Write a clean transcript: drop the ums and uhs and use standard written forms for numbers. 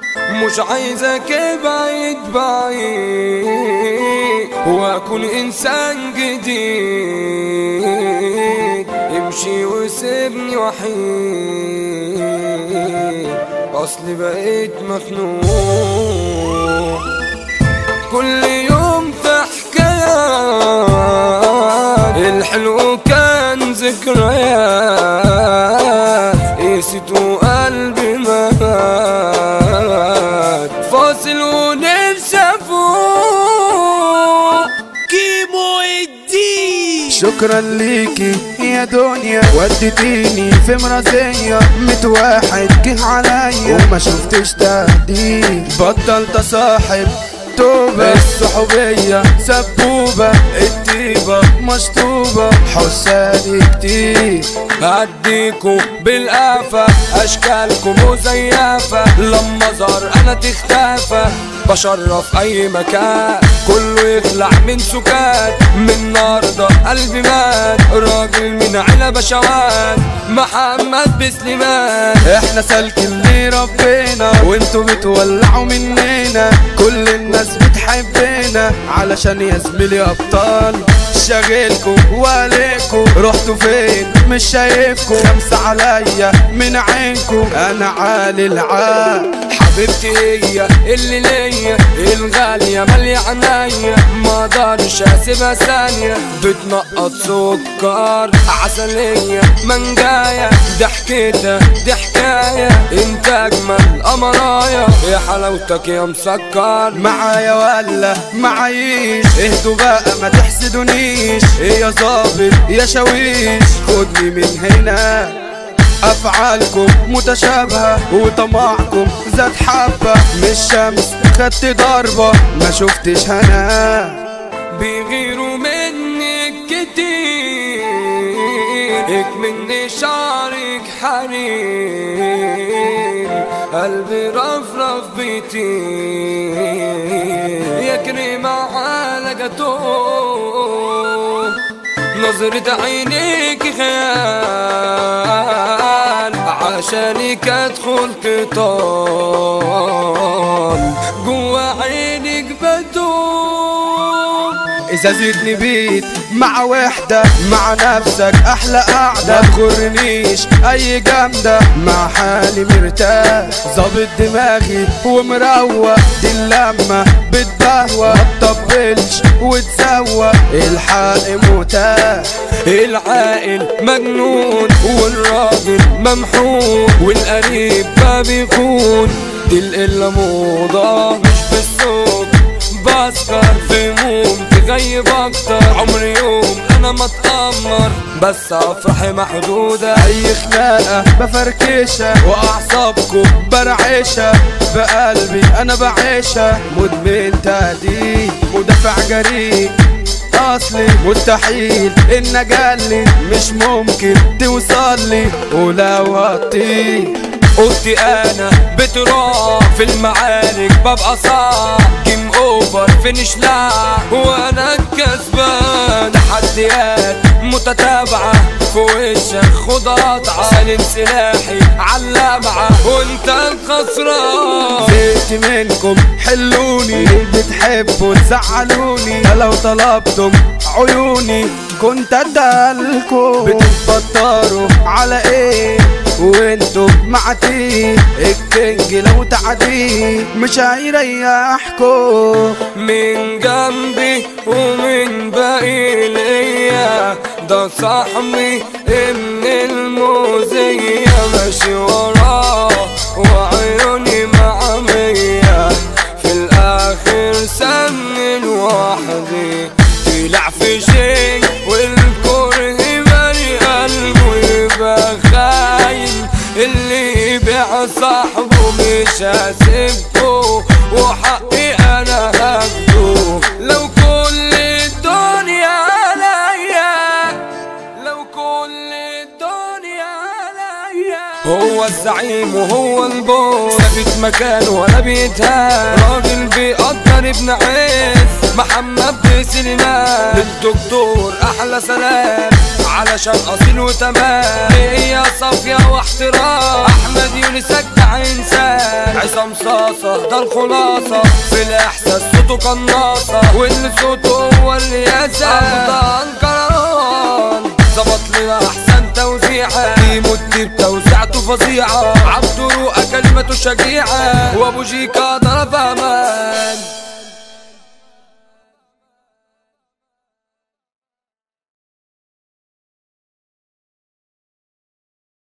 مش عايزك بعيد بعيد واكون انسان جديد، امشي وسيبني وحيد اصلي بقيت مخنوق. كل يوم في حكايات، الحلو كان ذكريات، قست وقلبي مات، فاصل ونفسي افوق. كيمو الدين شكرا ليكي يا دنيا، وديتيني في مراسية 100 واحد جه عليا وما شفتش تهديد. بطلت اصاحب توبة، الصحوبية سبوبة، الطيبة مشطوبة، حسادي كتير. هديكوا بالقافة اشكالكم مزيفة، لما ظهر انا تختفى بشرف اي مكان، كله يخلع من سكات. من النهارده قلبي مات، راجل من علبة شوان محمد بسليمان. احنا سالكين لربنا وانتوا بتولعوا مننا، كل الناس بتحبنا علشان يا زميلي ابطال. شاغلكوا وعليكوا رحتوا فين مش شايفكوا، 5 عليا من عينكوا انا عالي العال. حبيبتي هي اللي ليا الغالية مالية عنايا، ما اقدرش اسيبها ثانية، بتنقط سكر عسلية منجاية، ضحكتها دي حكاية، انت اجمل قمرايا يا حلاوتك يا مسكر. معايا ولا معايش اهدوا بقى ما تحسدونيش، يا ظابط يا شاويش خدني من هنا. افعالكم متشابهة وطمعكم زاد حبة، مش شمس خدت ضربة ما شفتش هنا. بيغيروا منك كتير، مني شعرك حرير، قلبي رفرف بيطير، يا كريمة على جاتوه، نظرة عينيك خيال، عشانك ادخل قطار، جوا عينك بدوم. إذا زدني بيت مع وحدة مع نفسك أحلى قعدة، متغرنيش أي جامدة مع حالي مرتاح، ظابط دماغي ومروق، دي اللمة بتبهوى متطبلش وتسوى، الحق متاح. العاقل مجنون والراجل ممحون، والقريب ما بيكون، دي القلة موضة مش بالصوت، بسكر في هموم تغيب اكتر، عمري يوم انا ما اتأمر بس افرحي محدودة. اي خناقة بفركشها واعصابكم برعشها، بقلبي انا بعيشها، مدمن تهديد مدافع جريء اصلي، مستحيل ان اجلي مش ممكن توصلي ولو هطير. قلتي انا بتروح في المعارك ببقى صعب، جيم اوفر فينش لا وانا الكسبان، تحديات متتابعة في وشك خد قطعة، سالم سلاحي عاللمعة وانت الخسران. زهقت منكم حلوني، بتحبوا تزعلوني، لو طلبتم عيوني كنت ادالكم، بتتبطروا على ايه وانتوا معتيه، الكينج لو تعديه مش هيريحكوا. من جنبي ومن باقي ليا ده صاحبي ابن الموزية، ماشي وراه وعيوني معمية، في الاخر سمن وحدي طلع في شيء والكره مالي قلبه، يبقى خاين اللي يبيع صاحبه مش هسيبه، وحقي انا هاخده. لو كل الدنيا عليا، لو كل الدنيا عليا، هو الزعيم وهو البوس، ثابت مكانه ولا بيتهان، راجل بيقدر ابن عز محمد بسليمان. للدكتور احلى سلام علشان اصيل وتمام، هي صافية واحترام، احمد يونس اجدع انسان. عصام صاصة ده الخلاصة في الإحساس صوته قناصة واللي صوته هو اللي ياسر أفضل كران ظبط لنا أحسن توزيعة يمد بتوزيعته فظيعة عبد رؤى كلمته شجيعة وأبو جيكا ضرب أمان